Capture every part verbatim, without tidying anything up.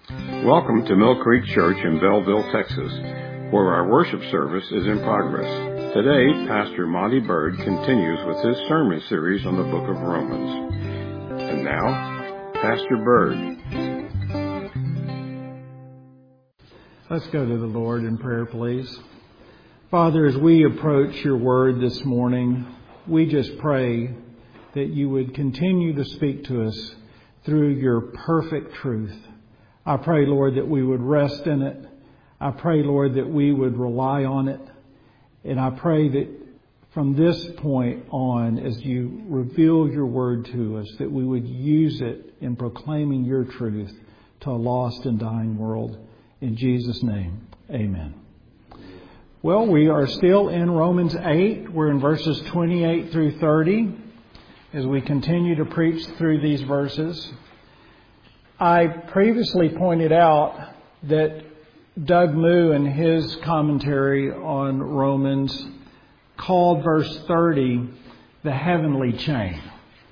Welcome to Mill Creek Church in Belleville, Texas, where our worship service is in progress. Today, Pastor Monty Bird continues with his sermon series on the book of Romans. And now, Pastor Bird. Let's go to the Lord in prayer, please. Father, as we approach your word this morning, we just pray that you would continue to speak to us through your perfect truth. I pray, Lord, that we would rest in it. I pray, Lord, that we would rely on it. And I pray that from this point on, as you reveal your word to us, that we would use it in proclaiming your truth to a lost and dying world. In Jesus' name, amen. Well, we are still in Romans eight. We're in verses twenty-eight through thirty as we continue to preach through these verses. I previously pointed out that Doug Moo in his commentary on Romans called verse thirty the heavenly chain.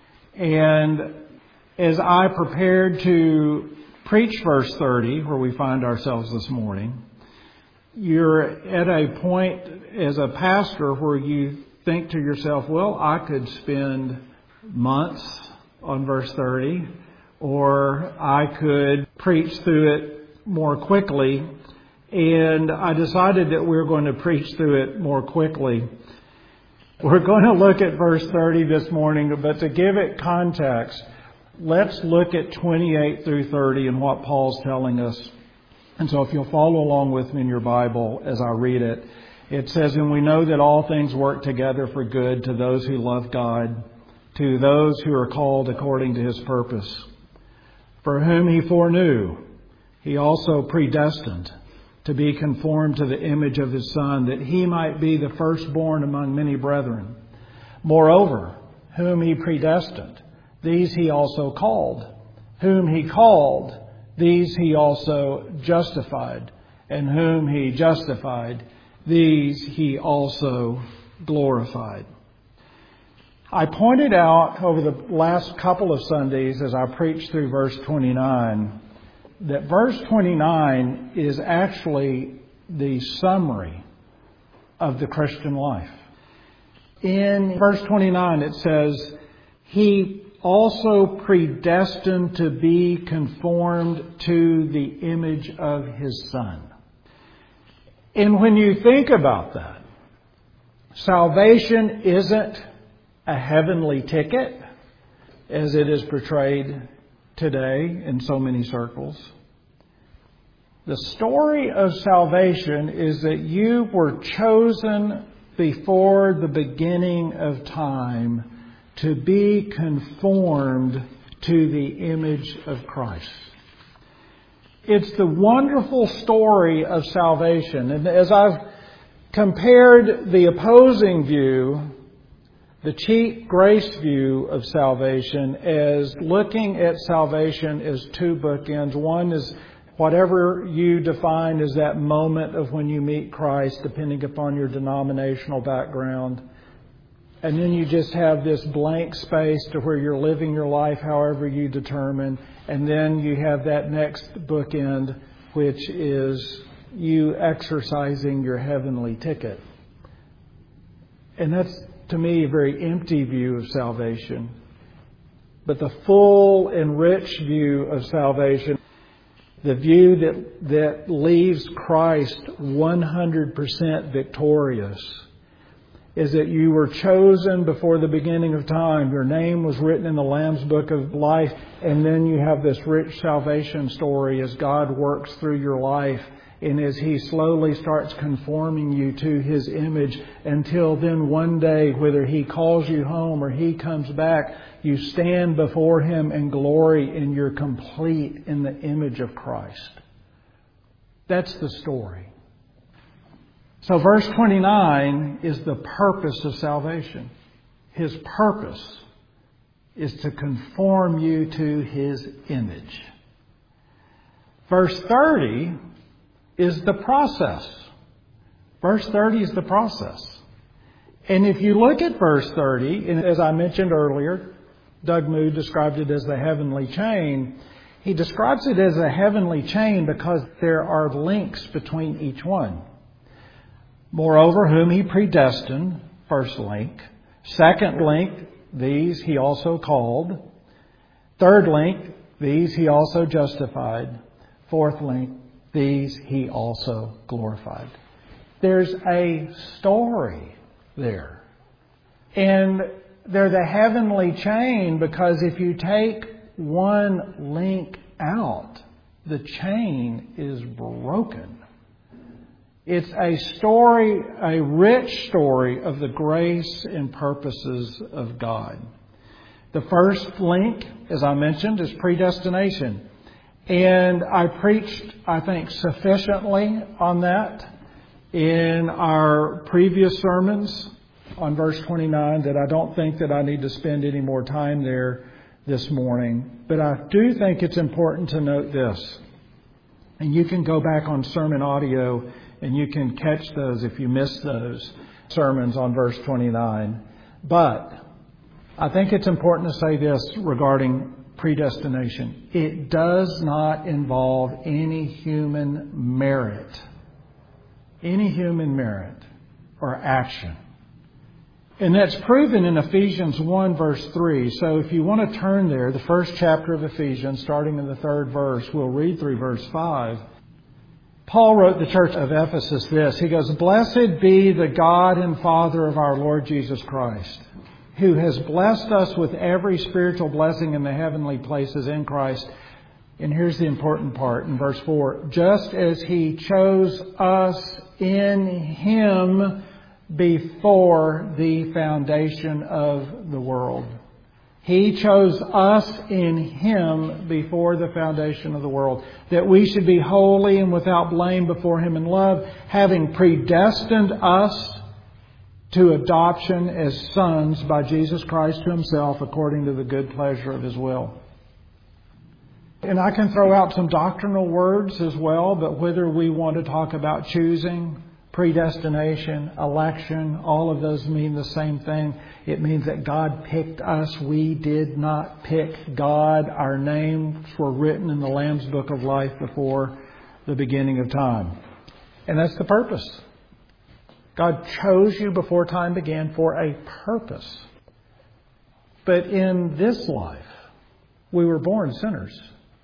And as I prepared to preach verse thirty, where we find ourselves this morning, you're at a point as a pastor where you think to yourself, well, I could spend months on verse thirty, or I could preach through it more quickly. And I decided that we were going to preach through it more quickly. We're going to look at verse thirty this morning, but to give it context, let's look at twenty-eight through thirty and what Paul's telling us. And so if you'll follow along with me in your Bible as I read it, it says, "And we know that all things work together for good to those who love God, to those who are called according to his purpose. For whom he foreknew, he also predestined to be conformed to the image of his Son, that he might be the firstborn among many brethren. Moreover, whom he predestined, these he also called. Whom he called, these he also justified. And whom he justified, these he also glorified." I pointed out over the last couple of Sundays as I preached through verse twenty-nine that verse twenty-nine is actually the summary of the Christian life. In verse twenty-nine it says, "He also predestined to be conformed to the image of his Son." And when you think about that, salvation isn't a heavenly ticket, as it is portrayed today in so many circles. The story of salvation is that you were chosen before the beginning of time to be conformed to the image of Christ. It's the wonderful story of salvation. And as I've compared the opposing view, the cheap grace view of salvation, as looking at salvation as two bookends. One is whatever you define as that moment of when you meet Christ, depending upon your denominational background. And then you just have this blank space to where you're living your life however you determine. And then you have that next bookend, which is you exercising your heavenly ticket. And that's, to me, a very empty view of salvation. But the full and rich view of salvation, the view that, that leaves Christ one hundred percent victorious, is that you were chosen before the beginning of time. Your name was written in the Lamb's Book of Life. And then you have this rich salvation story as God works through your life. And as he slowly starts conforming you to his image, until then one day, whether he calls you home or he comes back, you stand before him in glory and you're complete in the image of Christ. That's the story. So verse twenty-nine is the purpose of salvation. His purpose is to conform you to his image. Verse thirty is the process. Verse thirty is the process. And if you look at verse thirty, and as I mentioned earlier, Doug Moo described it as the heavenly chain. He describes it as a heavenly chain because there are links between each one. Moreover, whom He predestined, first link. Second link, these He also called. Third link, these He also justified. Fourth link, these He also glorified. There's a story there. And they're the heavenly chain because if you take one link out, the chain is broken. It's a story, a rich story of the grace and purposes of God. The first link, as I mentioned, is predestination. And I preached, I think, sufficiently on that in our previous sermons on verse twenty-nine that I don't think that I need to spend any more time there this morning. But I do think it's important to note this. And you can go back on sermon audio and you can catch those if you missed those sermons on verse twenty-nine. But I think it's important to say this regarding predestination. It does not involve any human merit. Any human merit or action. And that's proven in Ephesians one verse three. So if you want to turn there, the first chapter of Ephesians, starting in the third verse, we'll read through verse five. Paul wrote the church of Ephesus this. He goes, "Blessed be the God and Father of our Lord Jesus Christ, who has blessed us with every spiritual blessing in the heavenly places in Christ." And here's the important part in verse four. "Just as He chose us in Him before the foundation of the world." He chose us in Him before the foundation of the world, that we should be holy and without blame before Him in love, having predestined us to adoption as sons by Jesus Christ to Himself, according to the good pleasure of His will. And I can throw out some doctrinal words as well, but whether we want to talk about choosing, predestination, election, all of those mean the same thing. It means that God picked us. We did not pick God. Our names were written in the Lamb's Book of Life before the beginning of time. And that's the purpose. God chose you before time began for a purpose. But in this life, we were born sinners.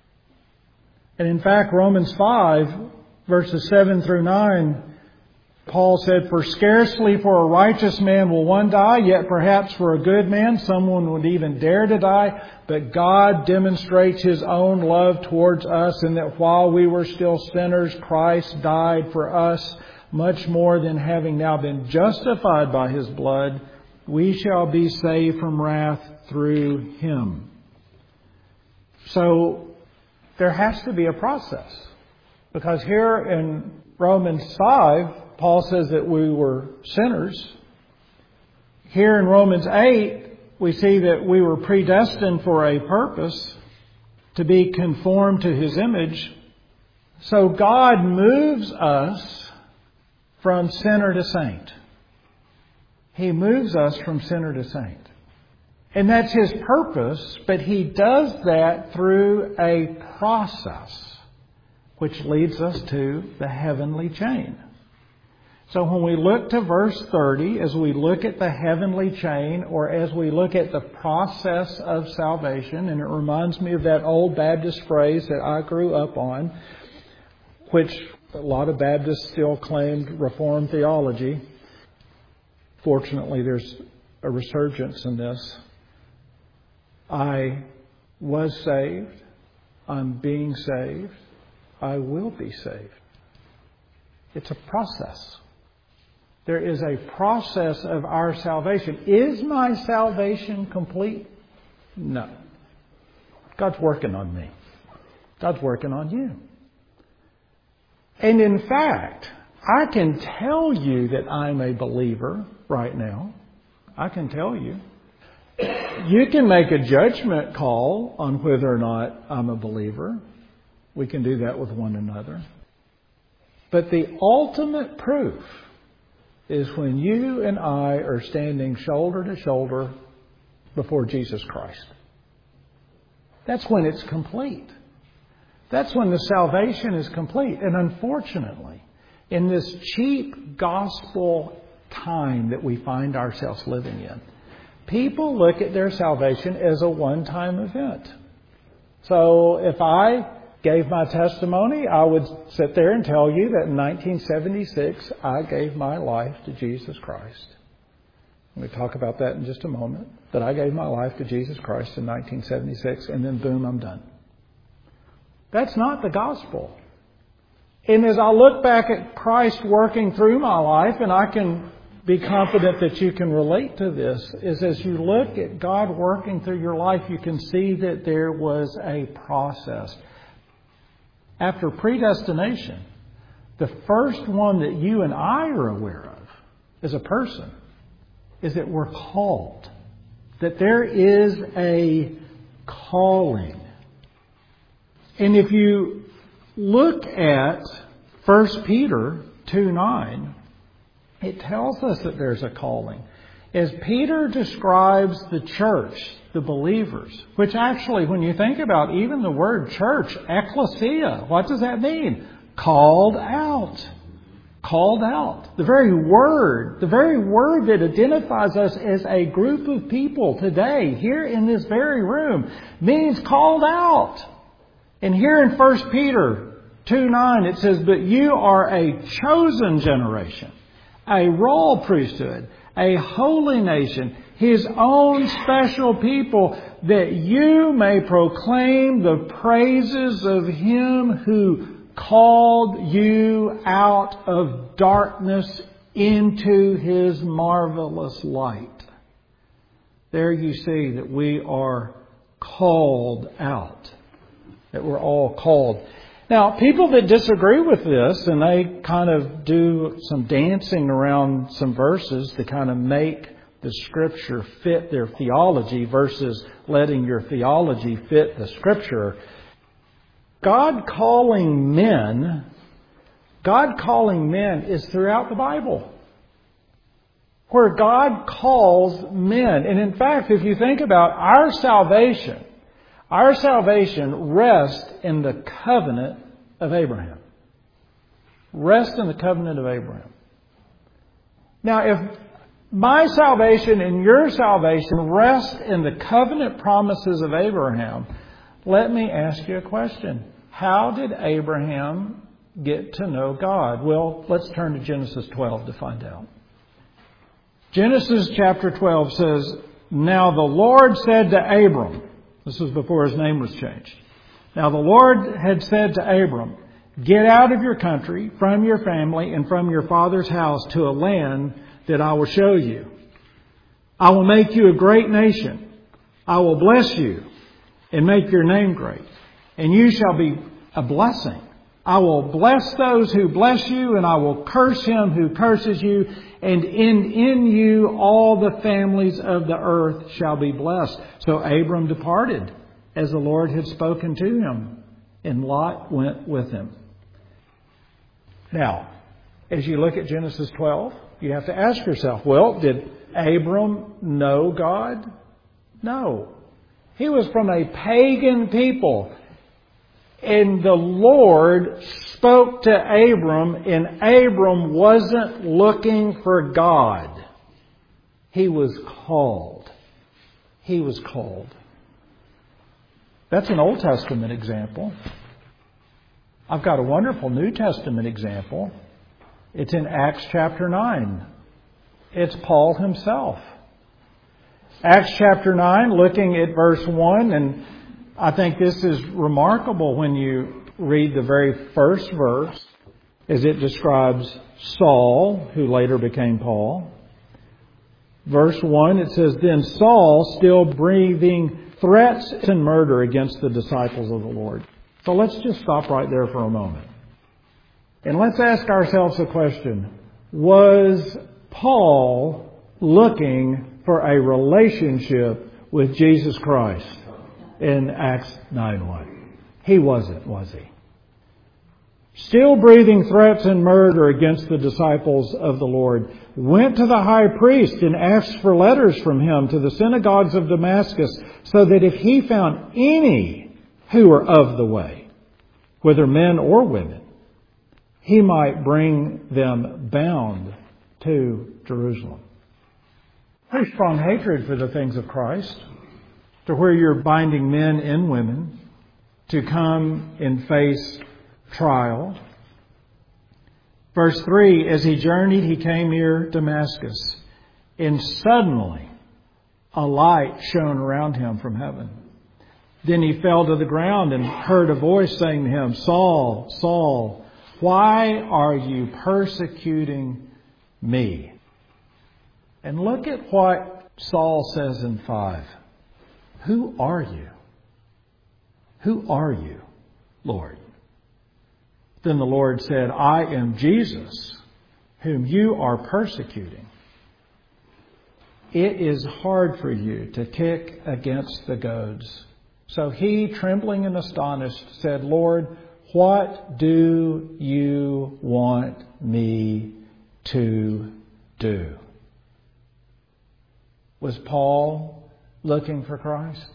And in fact, Romans five, verses seven through nine, Paul said, "For scarcely for a righteous man will one die, yet perhaps for a good man someone would even dare to die. But God demonstrates His own love towards us in that while we were still sinners, Christ died for us. Much more than having now been justified by His blood, we shall be saved from wrath through Him." So there has to be a process. Because here in Romans five, Paul says that we were sinners. Here in Romans eight, we see that we were predestined for a purpose, to be conformed to His image. So God moves us from sinner to saint. He moves us from sinner to saint. And that's His purpose, but He does that through a process, which leads us to the heavenly chain. So when we look to verse thirty, as we look at the heavenly chain, or as we look at the process of salvation, and it reminds me of that old Baptist phrase that I grew up on, which a lot of Baptists still claimed Reformed theology. Fortunately, there's a resurgence in this. I was saved. I'm being saved. I will be saved. It's a process. There is a process of our salvation. Is my salvation complete? No. God's working on me. God's working on you. And in fact, I can tell you that I'm a believer right now. I can tell you. You can make a judgment call on whether or not I'm a believer. We can do that with one another. But the ultimate proof is when you and I are standing shoulder to shoulder before Jesus Christ. That's when it's complete. That's when the salvation is complete. And unfortunately, in this cheap gospel time that we find ourselves living in, people look at their salvation as a one-time event. So if I gave my testimony, I would sit there and tell you that in nineteen seventy-six, I gave my life to Jesus Christ. We'll talk about that in just a moment. That I gave my life to Jesus Christ in nineteen seventy-six, and then boom, I'm done. That's not the gospel. And as I look back at Christ working through my life, and I can be confident that you can relate to this, is as you look at God working through your life, you can see that there was a process. After predestination, the first one that you and I are aware of as a person is that we're called. That there is a calling. And if you look at First Peter two nine, it tells us that there's a calling. As Peter describes the church, the believers, which actually, when you think about even the word church, ecclesia, what does that mean? Called out. Called out. The very word, the very word that identifies us as a group of people today, here in this very room, means called out. And here in First Peter two nine, it says, "But you are a chosen generation, a royal priesthood, a holy nation, His own special people, that you may proclaim the praises of Him who called you out of darkness into His marvelous light." There you see that we are called out. That we're all called. Now, people that disagree with this, and they kind of do some dancing around some verses to kind of make the Scripture fit their theology versus letting your theology fit the Scripture. God calling men, God calling men is throughout the Bible. Where God calls men. And in fact, if you think about our salvation, our salvation rests in the covenant of Abraham. Rests in the covenant of Abraham. Now, if my salvation and your salvation rest in the covenant promises of Abraham, let me ask you a question. How did Abraham get to know God? Well, let's turn to Genesis twelve to find out. Genesis chapter twelve says, "Now the Lord said to Abram," this was before his name was changed. "Now the Lord had said to Abram, get out of your country, from your family, and from your father's house to a land that I will show you. I will make you a great nation. I will bless you and make your name great. And you shall be a blessing. I will bless those who bless you, and I will curse him who curses you. And in, in you all the families of the earth shall be blessed." So Abram departed as the Lord had spoken to him, and Lot went with him. Now, as you look at Genesis twelve, you have to ask yourself, well, did Abram know God? No. He was from a pagan people. And the Lord spoke to Abram, and Abram wasn't looking for God. He was called. He was called. That's an Old Testament example. I've got a wonderful New Testament example. It's in Acts chapter nine. It's Paul himself. Acts chapter nine, looking at verse one, and I think this is remarkable when you read the very first verse, as it describes Saul, who later became Paul. Verse one, it says, "Then Saul, still breathing threats and murder against the disciples of the Lord." So let's just stop right there for a moment. And let's ask ourselves a question. Was Paul looking for a relationship with Jesus Christ in Acts nine one? He wasn't, was he? Still breathing threats and murder against the disciples of the Lord, went to the high priest and asked for letters from him to the synagogues of Damascus, so that if he found any who were of the way, whether men or women, he might bring them bound to Jerusalem. Pretty strong hatred for the things of Christ, to where you're binding men and women to come and face trial. Verse three, as he journeyed, he came near Damascus, and suddenly a light shone around him from heaven. Then he fell to the ground and heard a voice saying to him, Saul, Saul, why are you persecuting me? And look at what Saul says in five. Who are you? Who are you, Lord? Then the Lord said, I am Jesus, whom you are persecuting. It is hard for you to kick against the goads. So he, trembling and astonished, said, Lord, what do you want me to do? Was Paul looking for Christ?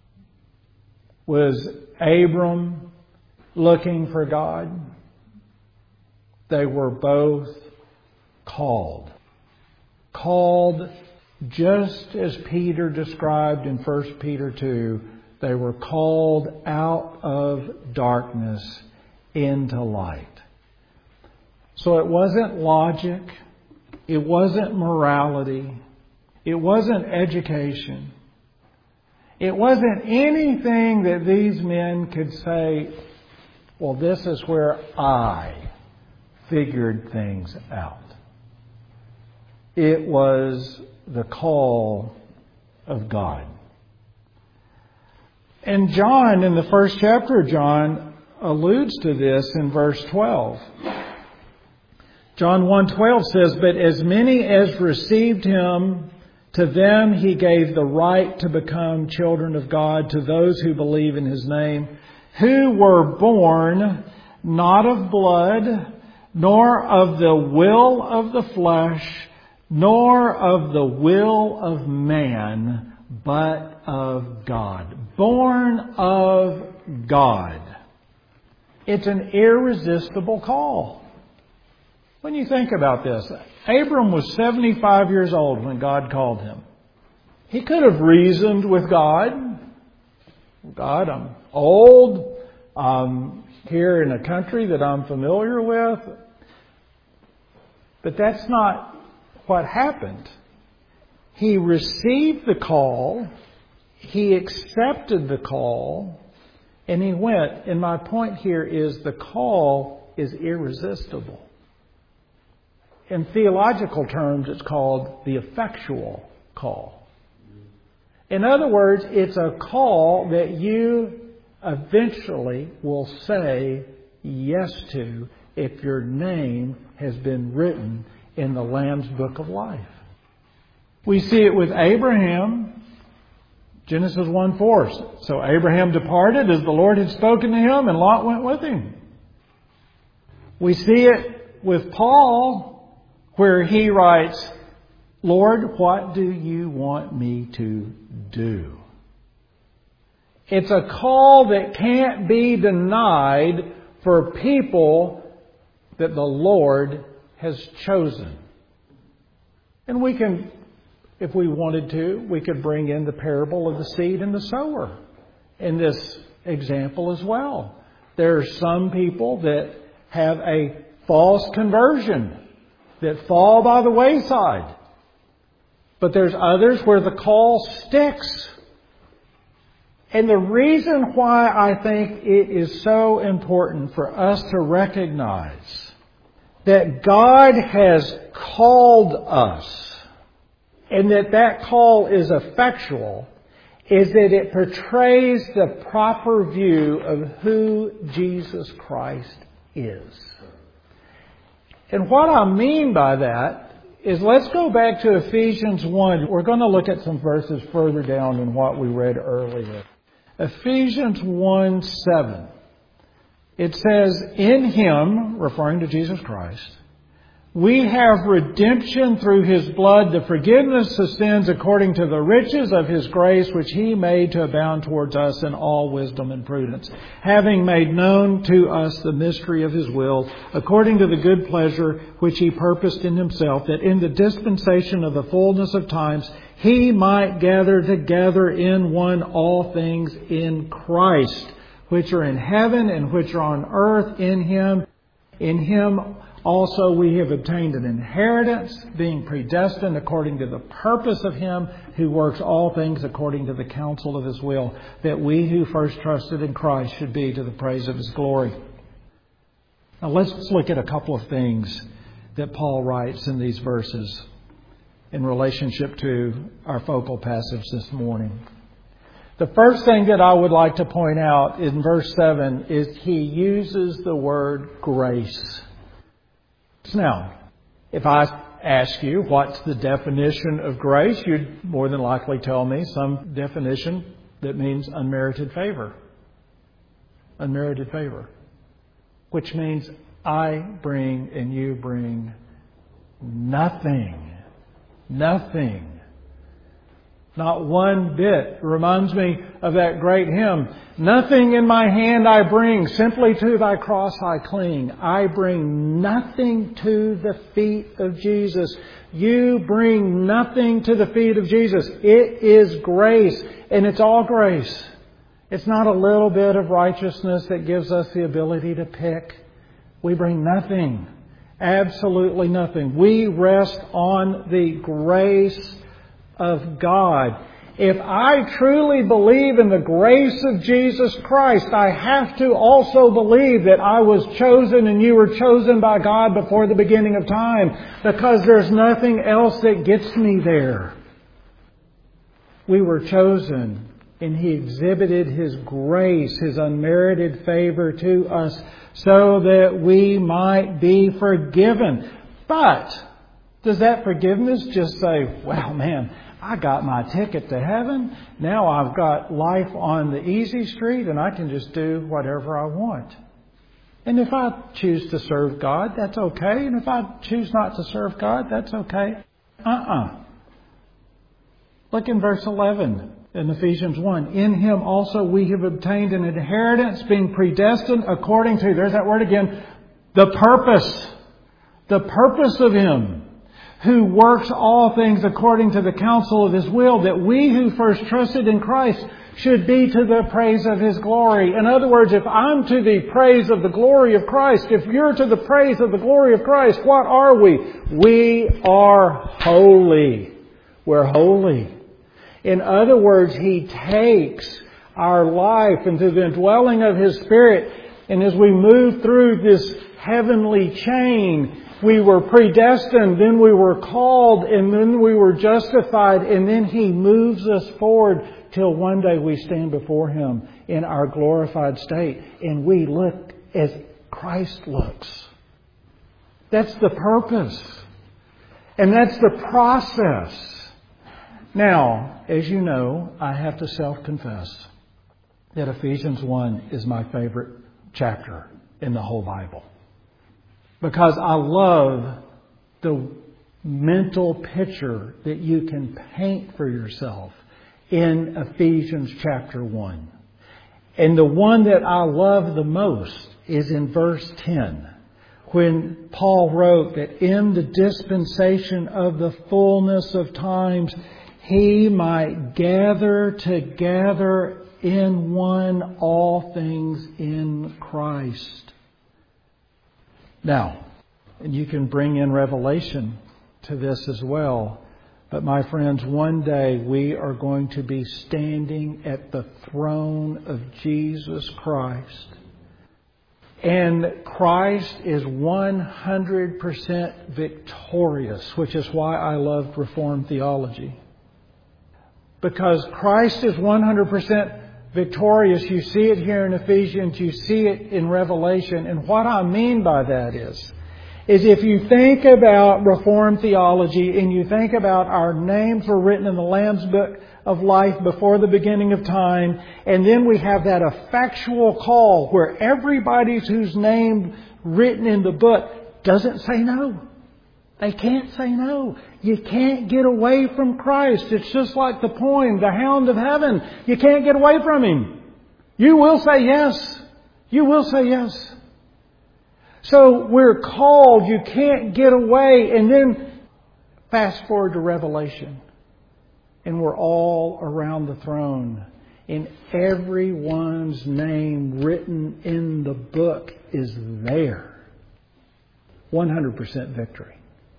Was Abram looking for God? They were both called. Called just as Peter described in First Peter two, they were called out of darkness into light. So it wasn't logic. It wasn't morality. It wasn't education. It wasn't anything that these men could say, well, this is where I figured things out. It was the call of God. And John, in the first chapter of John, alludes to this in verse twelve. John one twelve says, But as many as received him, to them he gave the right to become children of God, to those who believe in his name, who were born not of blood, nor of the will of the flesh, nor of the will of man, but of God. Born of God. It's an irresistible call. When you think about this, Abram was seventy-five years old when God called him. He could have reasoned with God. God, I'm old. I'm here in a country that I'm familiar with. But that's not what happened. He received the call. He accepted the call. And he went. And my point here is the call is irresistible. In theological terms, it's called the effectual call. In other words, it's a call that you eventually will say yes to if your name has been written in the Lamb's Book of Life. We see it with Abraham. Genesis one four. So Abraham departed as the Lord had spoken to him, and Lot went with him. We see it with Paul, where he writes, Lord, what do you want me to do? It's a call that can't be denied for people that the Lord has chosen. And we can, if we wanted to, we could bring in the parable of the seed and the sower in this example as well. There are some people that have a false conversion that fall by the wayside. But there's others where the call sticks. And the reason why I think it is so important for us to recognize that God has called us and that that call is effectual is that it portrays the proper view of who Jesus Christ is. And what I mean by that is, let's go back to Ephesians one. We're going to look at some verses further down than what we read earlier. Ephesians one seven. It says, in Him, referring to Jesus Christ, We have redemption through His blood, the forgiveness of sins according to the riches of His grace, which He made to abound towards us in all wisdom and prudence, having made known to us the mystery of His will, according to the good pleasure which He purposed in Himself, that in the dispensation of the fullness of times He might gather together in one all things in Christ, which are in heaven and which are on earth, in Him. In Him also we have obtained an inheritance, being predestined according to the purpose of Him who works all things according to the counsel of His will, that we who first trusted in Christ should be to the praise of His glory. Now let's look at a couple of things that Paul writes in these verses in relationship to our focal passage this morning. The first thing that I would like to point out in verse seven is he uses the word grace. Now, if I ask you what's the definition of grace, you'd more than likely tell me some definition that means unmerited favor. Unmerited favor. Which means I bring and you bring nothing. Nothing. Not one bit. It reminds me of that great hymn. Nothing in my hand I bring, simply to Thy cross I cling. I bring nothing to the feet of Jesus. You bring nothing to the feet of Jesus. It is grace, and it's all grace. It's not a little bit of righteousness that gives us the ability to pick. We bring nothing. Absolutely nothing. We rest on the grace of God. If I truly believe in the grace of Jesus Christ, I have to also believe that I was chosen and you were chosen by God before the beginning of time, because there's nothing else that gets me there. We were chosen, and He exhibited His grace, His unmerited favor to us so that we might be forgiven. But does that forgiveness just say, well, man, I got my ticket to heaven. Now I've got life on the easy street and I can just do whatever I want. And if I choose to serve God, that's okay. And if I choose not to serve God, that's okay. Uh-uh. Look in verse eleven in Ephesians one. In Him also we have obtained an inheritance, being predestined according to, there's that word again, the purpose. The purpose of Him, who works all things according to the counsel of His will, that we who first trusted in Christ should be to the praise of His glory. In other words, if I'm to the praise of the glory of Christ, if you're to the praise of the glory of Christ, what are we? We are holy. We're holy. In other words, He takes our life into the indwelling of His Spirit, and as we move through this heavenly chain, we were predestined, then we were called, and then we were justified, and then He moves us forward till one day we stand before Him in our glorified state, and we look as Christ looks. That's the purpose. And that's the process. Now, as you know, I have to self-confess that Ephesians one is my favorite chapter in the whole Bible. Because I love the mental picture that you can paint for yourself in Ephesians chapter one. And the one that I love the most is in verse ten, when Paul wrote that in the dispensation of the fullness of times, He might gather together in one all things in Christ. Now, and you can bring in Revelation to this as well. But my friends, one day we are going to be standing at the throne of Jesus Christ. And Christ is one hundred percent victorious, which is why I love Reformed theology. Because Christ is one hundred percent victorious. You see it here in Ephesians. You see it in Revelation. And what I mean by that is, is if you think about Reformed theology and you think about our names were written in the Lamb's Book of Life before the beginning of time, and then we have that effectual call where everybody whose name written in the book doesn't say no. They can't say no. You can't get away from Christ. It's just like the poem, The Hound of Heaven. You can't get away from Him. You will say yes. You will say yes. So we're called. You can't get away. And then fast forward to Revelation. And we're all around the throne. And everyone's name written in the book is there. one hundred percent victory.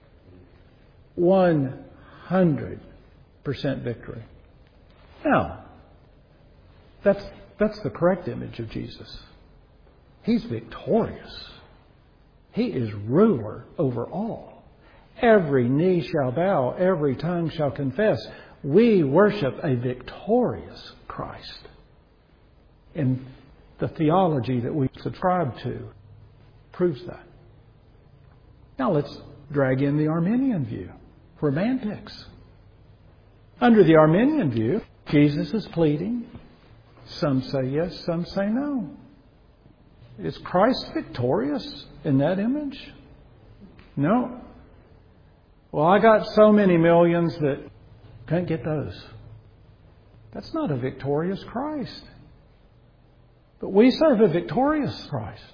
one hundred percent victory. Now, that's, that's the correct image of Jesus. He's victorious. He is ruler over all. Every knee shall bow, every tongue shall confess. We worship a victorious Christ. And the theology that we subscribe to proves that. Now let's drag in the Arminian view. Romantics. Under the Arminian view, Jesus is pleading. Some say yes, some say no. Is Christ victorious in that image? No. Well, I got so many millions that can't get those. That's not a victorious Christ. But we serve a victorious Christ.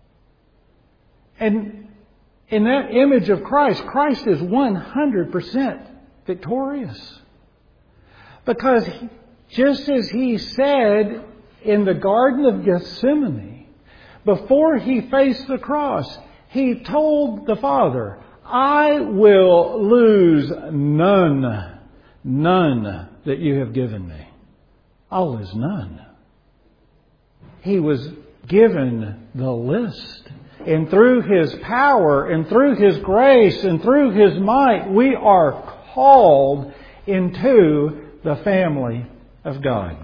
And in that image of Christ, Christ is one hundred percent victorious. Because just as He said in the Garden of Gethsemane, before He faced the cross, He told the Father, I will lose none, none that you have given me. I'll lose none. He was given the list. And through His power and through His grace and through His might, we are called into the family of God.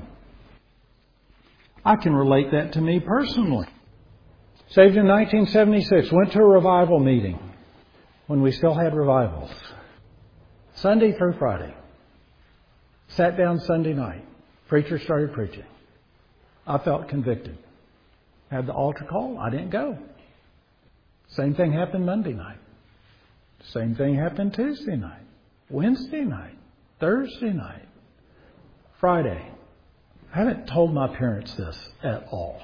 I can relate that to me personally. Saved in nineteen seventy-six, went to a revival meeting when we still had revivals. Sunday through Friday. Sat down Sunday night. Preacher started preaching. I felt convicted. Had the altar call. I didn't go. Same thing happened Monday night. Same thing happened Tuesday night. Wednesday night. Thursday night. Friday. I haven't told my parents this at all.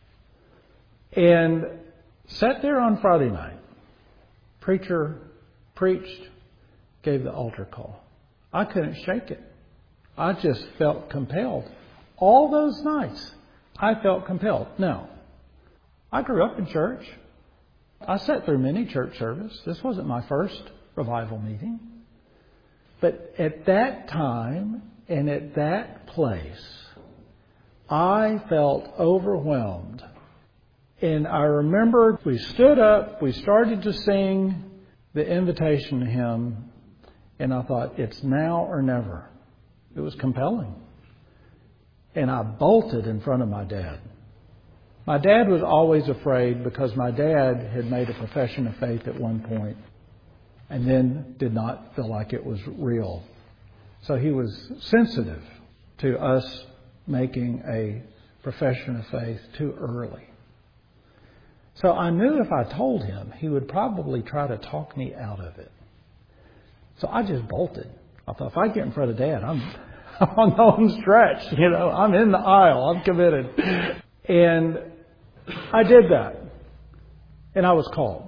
And sat there on Friday night. Preacher preached, gave the altar call. I couldn't shake it. I just felt compelled. All those nights, I felt compelled. Now, I grew up in church. I sat through many church services. This wasn't my first revival meeting. But at that time and at that place, I felt overwhelmed. And I remember we stood up, we started to sing the invitation hymn, and I thought, it's now or never. It was compelling. And I bolted in front of my dad. My dad was always afraid because my dad had made a profession of faith at one point and then did not feel like it was real. So he was sensitive to us making a profession of faith too early. So I knew if I told him, he would probably try to talk me out of it. So I just bolted. I thought, if I get in front of Dad, I'm, I'm on the home stretch. You know, I'm in the aisle. I'm committed. And I did that. And I was called.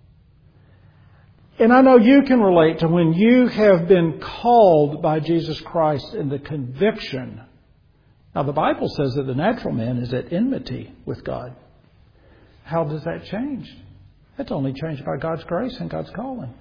And I know you can relate to when you have been called by Jesus Christ in the conviction. Now, the Bible says that the natural man is at enmity with God. How does that change? It's only changed by God's grace and God's calling.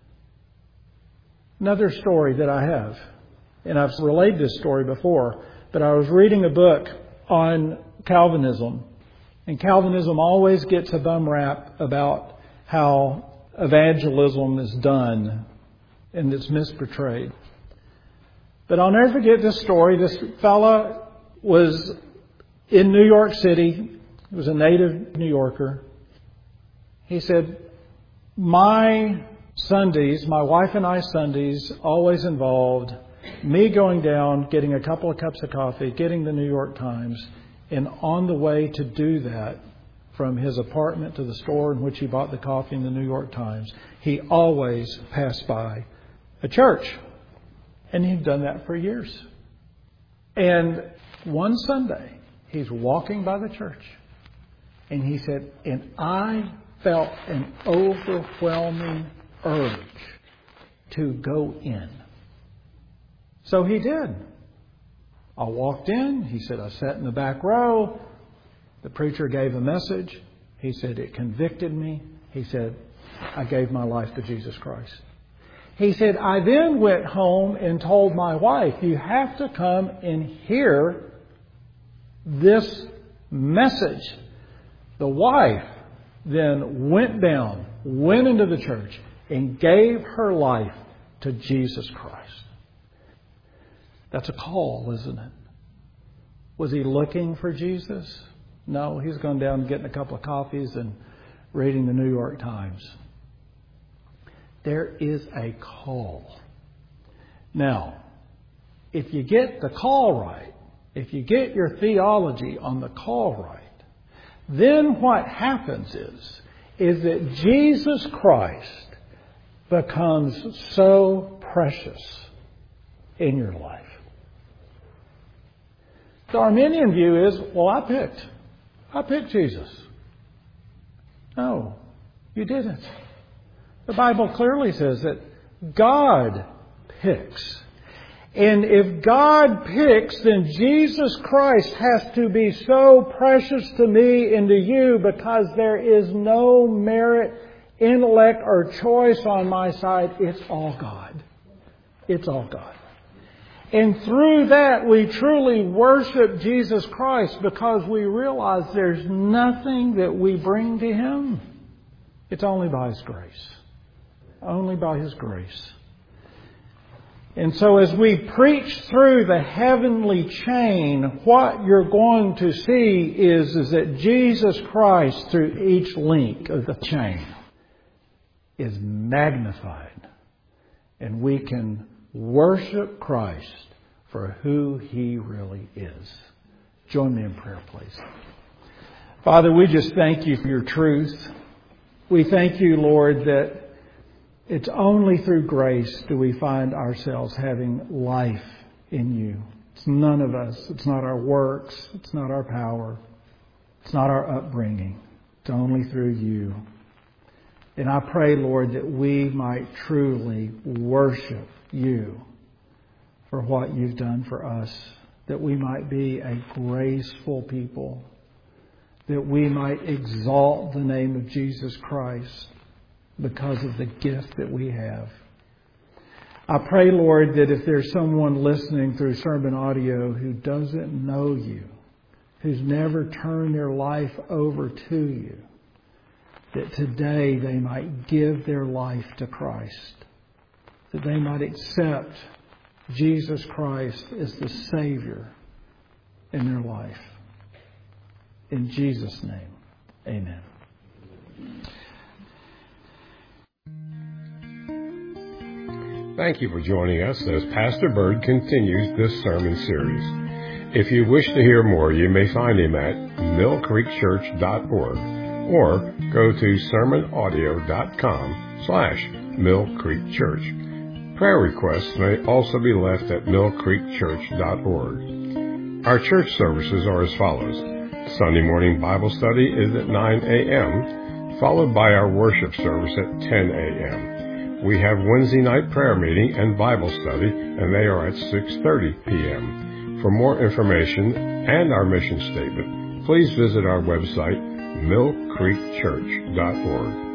Another story that I have, and I've relayed this story before, but I was reading a book on Calvinism. And Calvinism always gets a bum rap about how evangelism is done and it's misportrayed. But I'll never forget this story. This fella was in New York City. He was a native New Yorker. He said, my Sundays, my wife and I Sundays, always involved me going down, getting a couple of cups of coffee, getting the New York Times, and on the way to do that, from his apartment to the store in which he bought the coffee in the New York Times, he always passed by a church. And he'd done that for years. And one Sunday, he's walking by the church. And he said, and I felt an overwhelming urge to go in. So he did. I walked in. He said, I sat in the back row. The preacher gave a message. He said, it convicted me. He said, I gave my life to Jesus Christ. He said, I then went home and told my wife, you have to come and hear this message. The wife then went down, went into the church, and gave her life to Jesus Christ. That's a call, isn't it? Was he looking for Jesus? No, he's gone down and getting a couple of coffees and reading the New York Times. There is a call. Now, if you get the call right, if you get your theology on the call right, then what happens is, is that Jesus Christ becomes so precious in your life. The Arminian view is, well, I picked. I picked Jesus. No, you didn't. The Bible clearly says that God picks. And if God picks, then Jesus Christ has to be so precious to me and to you because there is no merit, intellect, or choice on my side. It's all God. It's all God. And through that, we truly worship Jesus Christ because we realize there's nothing that we bring to Him. It's only by His grace. Only by His grace. And so as we preach through the heavenly chain, what you're going to see is, is that Jesus Christ, through each link of the chain, is magnified. And we can worship Christ for who He really is. Join me in prayer, please. Father, we just thank You for Your truth. We thank You, Lord, that it's only through grace do we find ourselves having life in You. It's none of us. It's not our works. It's not our power. It's not our upbringing. It's only through You. And I pray, Lord, that we might truly worship You for what You've done for us, that we might be a graceful people, that we might exalt the name of Jesus Christ because of the gift that we have. I pray, Lord, that if there's someone listening through sermon audio who doesn't know You, who's never turned their life over to You, that today they might give their life to Christ, that they might accept Jesus Christ as the Savior in their life. In Jesus' name, amen. Thank you for joining us as Pastor Bird continues this sermon series. If you wish to hear more, you may find him at mill creek church dot org or go to sermon audio dot com slash mill creek church. Prayer requests may also be left at mill creek church dot org. Our church services are as follows. Sunday morning Bible study is at nine a.m., followed by our worship service at ten a.m. We have Wednesday night prayer meeting and Bible study, and they are at six thirty p.m. For more information and our mission statement, please visit our website, mill creek church dot org.